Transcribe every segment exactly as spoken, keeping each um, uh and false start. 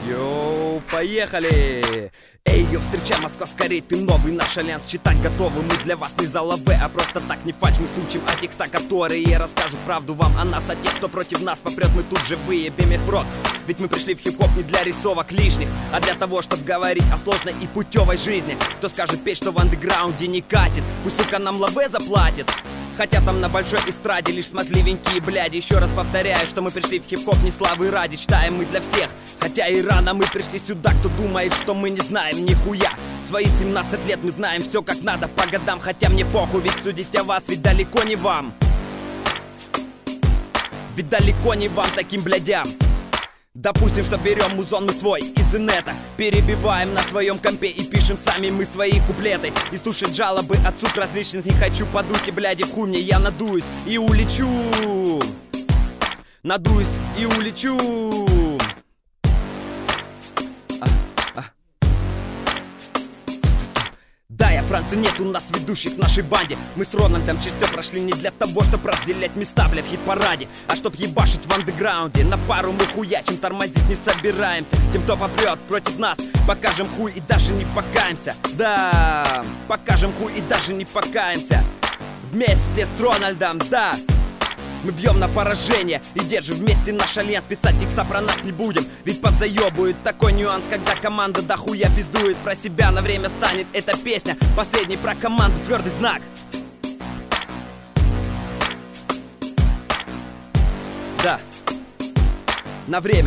Йоу, поехали! Эй, йо, встречай, Москва, скорей, ты новый наш альянс. Читать готовы, мы для вас не за лаве, а просто так не фальшь. Мы сучим о текста, которые расскажут правду вам о нас. А тех, кто против нас попрет, мы тут же выебем их в рот. Ведь мы пришли в хип-хоп не для рисовок лишних, а для того, чтобы говорить о сложной и путевой жизни. Кто скажет петь, что в андеграунде не катит, пусть, сука, нам лаве заплатит. Хотя там на большой эстраде лишь смазливенькие бляди. Еще раз повторяю, что мы пришли в хип-хоп не славы ради. Читаем мы для всех, хотя и рано мы пришли сюда. Кто думает, что мы не знаем нихуя. В свои семнадцать лет мы знаем все как надо по годам. Хотя мне похуй, ведь судить о вас ведь далеко не вам. Ведь далеко не вам, таким блядям. Допустим, что берем музон мы свой из инета, перебиваем на своем компе и пишем сами мы свои куплеты. И слушать жалобы от сук различных не хочу. Подуйте, бляди, в хуй мне, я надуюсь и улечу. Надуюсь и улечу. а, а. Да, я Франции, нет у нас ведущих в нашей банде. Мы с Рональдом через все прошли не для того, чтобы разделять места, бля, в хит-параде, а чтоб ебашить в андеграунде. На пару мы хуячим, тормозить не собираемся. Тем, кто попрет против нас, покажем хуй и даже не покаемся. Да, покажем хуй и даже не покаемся. Вместе с Рональдом, да. Мы бьем на поражение и держим вместе наш альянс. Писать текста про нас не будем, ведь подзаебывает такой нюанс, когда команда дохуя пиздует. Про себя на время станет эта песня. Последний про команду, твердый знак. Да, на время.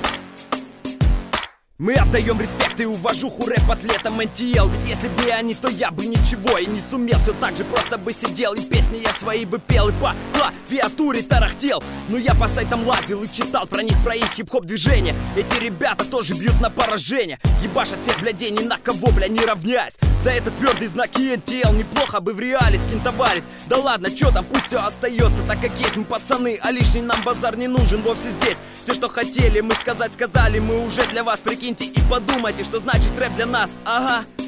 Мы отдаем респект и уважуху рэп-атлетам эн ти эл. Ведь если бы они, то я бы ничего и не сумел. Все так же просто бы сидел и песни я свои бы пел. И по клавиатуре тарахтел. Но я по сайтам лазил и читал про них, про их хип-хоп движение. Эти ребята тоже бьют на поражение. Ебашат всех блядей, ни на кого, бля, не равняясь. За это твердый знак и эн ти эл. Неплохо бы в реале скинтовались. Да ладно, чё там, пусть все остается так, как есть мы, пацаны. А лишний нам базар не нужен вовсе здесь. Все, что хотели мы сказать, сказали мы уже для вас. Прикиньте и подумайте, что значит рэп для нас. Ага.